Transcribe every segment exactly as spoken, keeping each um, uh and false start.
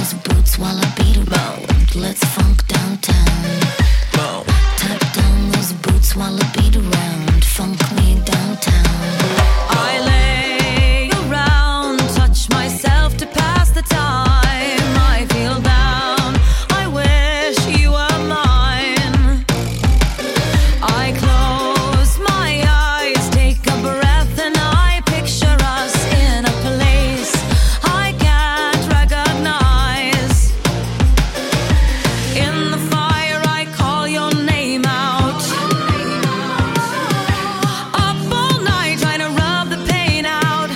those boots while I beat around. Let's funk downtown. Tap down those boots while I beat around. Funk me downtown. I lay around, touch myself to pass the time. I feel down, I wish you were mine. I close my eyes, take a breath, and I picture us in a place I can't recognize. In the fire I call your name out. Up all night trying to rub the pain out.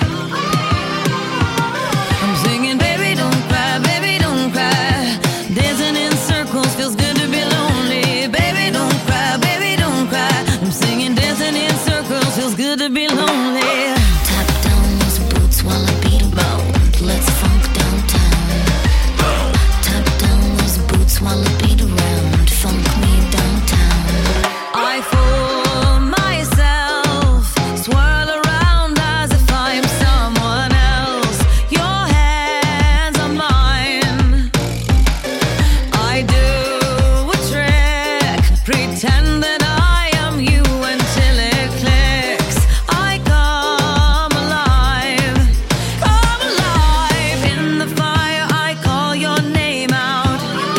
I'm singing, baby don't cry, baby don't cry. Dancing in circles feels good to be lonely. Baby don't cry, baby don't cry. I'm singing, dancing in circles feels good to be lonely. Tap down those boots while I beat around. Let's funk downtown. Tap down those boots while I beat around. Funk me downtown. I fool myself, swirl around as if I'm someone else. Your hands are mine. I do a trick, pretend that I am you until it clicks. I come alive, come alive. In the fire I call your name out.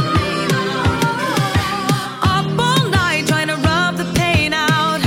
Up all night trying to rub the pain out.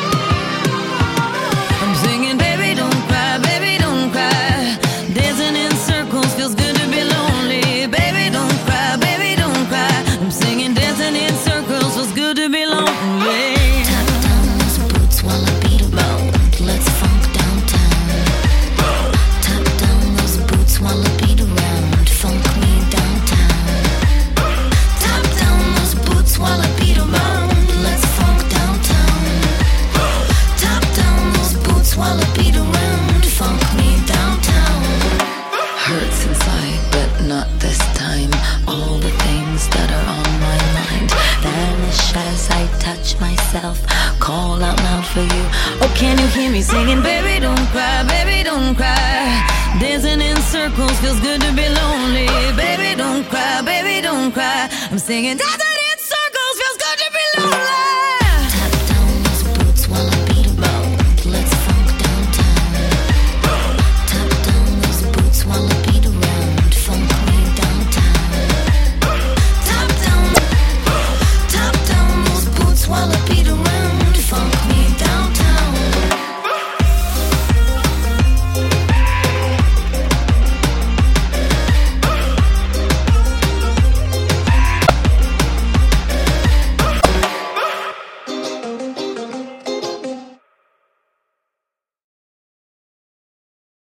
I'm singing, baby don't cry, baby don't cry. Dancing in circles feels good to be lonely. Baby don't cry, baby don't cry. I'm singing, dancing in circles feels good to be lonely. Tap down those boots while I beat around. Let's funk downtown. Tap down those boots while I beat around. Funk me downtown. Tap down those boots while I beat around. Let's funk downtown. Tap down those boots while I beat around. Funk me downtown. Hurts inside, but not this time. All the things that are on my mind vanish as I touch myself. Call out loud for you. Oh, can you hear me singing, baby don't cry, baby don't cry. Dancing in circles feels good to be lonely. Baby don't cry, baby don't cry. I'm singing, da da